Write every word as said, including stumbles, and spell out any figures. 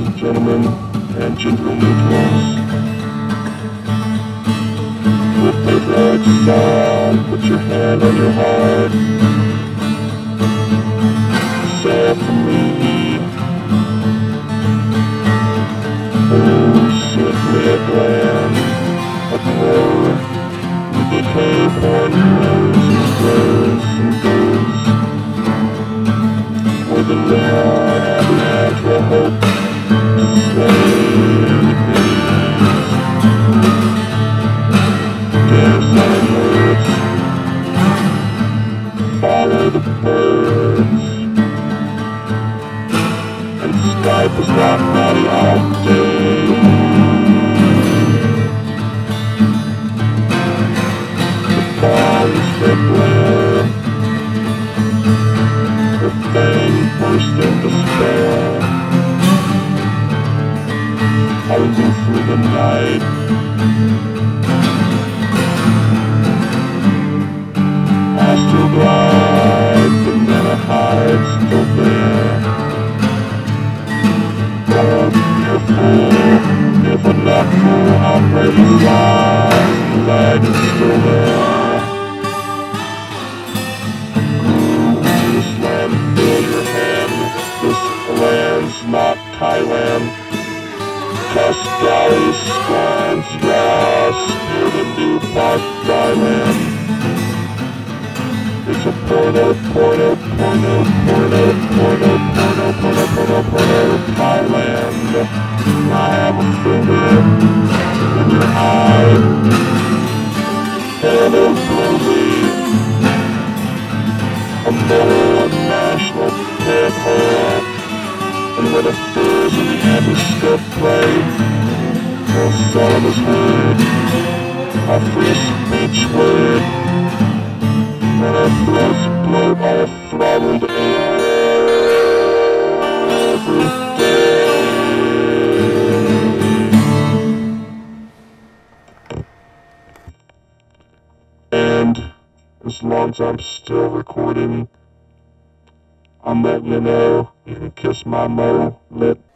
and gentlemen, and gentlemen neutrals. With the lights on, put your hand on your heart. Say after me. Oh, simply a gland, a core, with decay born grows and grows and goes. With a love and natural hope, slay the bees. Dance on words, follow the birds, and Skype is rock body all day. The glare, the fang burst in despair. Howling through the night, astral glide, banana hides still there. Oh, fearful, if I'm not full, I'm ready to fly. The light is still there. Land's not Thailand. Cascali scans grass near the new Park Thailand. It's a porno, porno, porno, porno, porno, porno, porno, porno, porno, Thailand. I have a finger in your eye. Hello, Rosie. A moral and national pit hole. And where the furs and the anti-stuff play, no solemn is heard, a free speech word, and our throats bloat all throttled every day. And as long as I'm still recording, I'm letting you know, you can kiss my mo lip.